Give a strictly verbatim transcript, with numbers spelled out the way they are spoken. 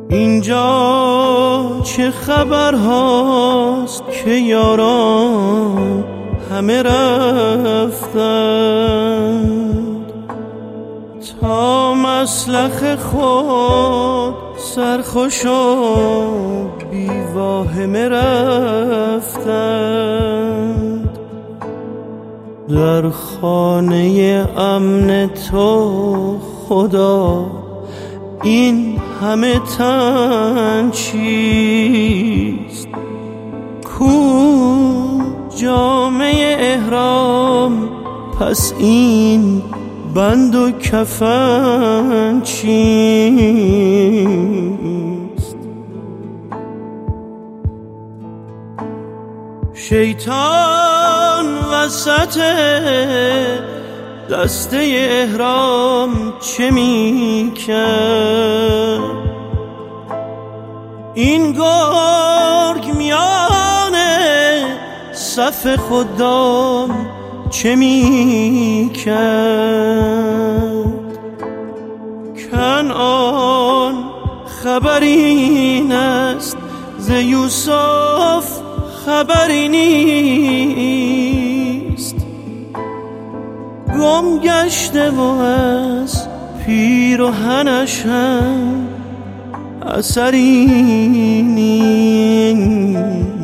اینجا چه خبر هاست که یاران همه رفتند، تا مسلخ خود سرخوش و بی واهمه رفتند. در خانه امن تو خدا این همه تن چیست؟ کو جامه احرام، پس این بند و کفن چیست؟ شیطان وسط دسته احرام چه می کرد؟ این گرگ میانه صف خدام چه می کرد؟ کنعان خبری است ز یوسف خبری نیست، گم گشته و از پیرهنش هم اثری نیست.